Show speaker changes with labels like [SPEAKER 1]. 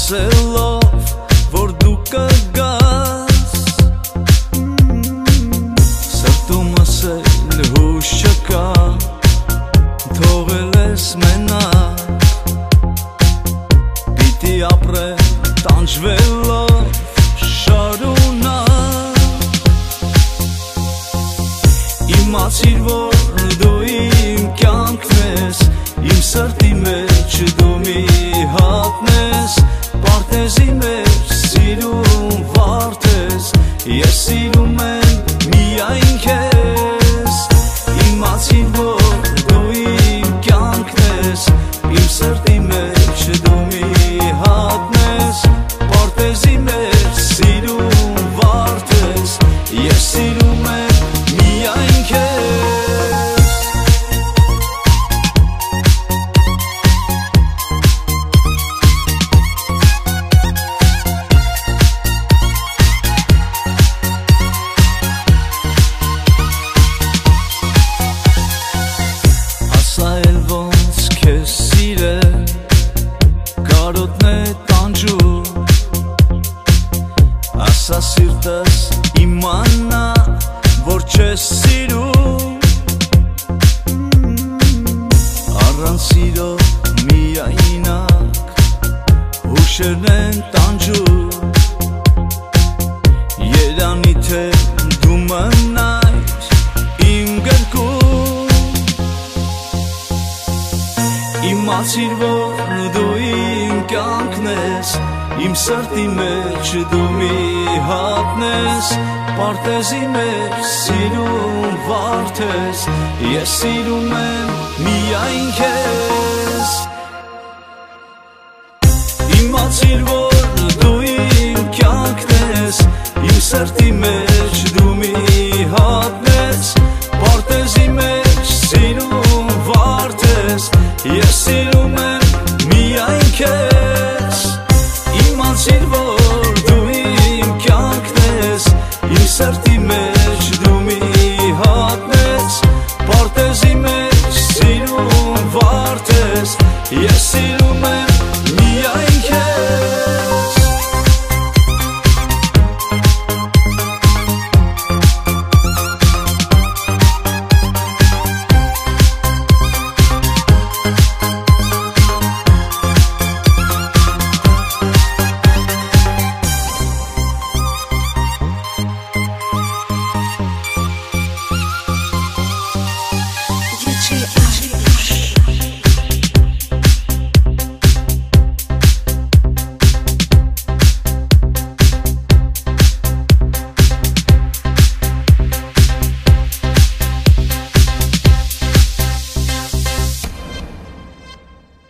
[SPEAKER 1] ասելով, որ դու կգաս, սրտումս էլ հուշ չկա, թողել ես մենակ, պիտի ապրեմ տանջվելով շարունակ, իմացիր, որ դու իմ կյանքն ես, իմ սրտի մեջ դու մի հատն ես, պարտեզի մեջ սիրում վարդ ես, ես սիրում եմ միայն քեզ, իմացիր, որ դու իմ կյանքն ես, իմ սրտի մեջ դու մի հատն ես, պարտեզի մեջ սիրում վարդ ես, ես սիրում եմ միայն քեզ. Ասա էլ ոնց քեզ սիրել, կարոտն է տանջում, ասա սիրտս իմանա, որ չես սիրում, առանց սիրո միայնակ հուշերն են տանջում, երանի թե դու մնայր իմ գրկում, իմացիր, որ դու իմ կյանքն ես, իմ սրտի մեջ դու մի հատն ես, պարտեզի մեջ սիրում վարդ ես, ես սիրում եմ միայն քեզ. Իմացիր, որ դու իմ կյանքն ես, իմ սրտի մեջ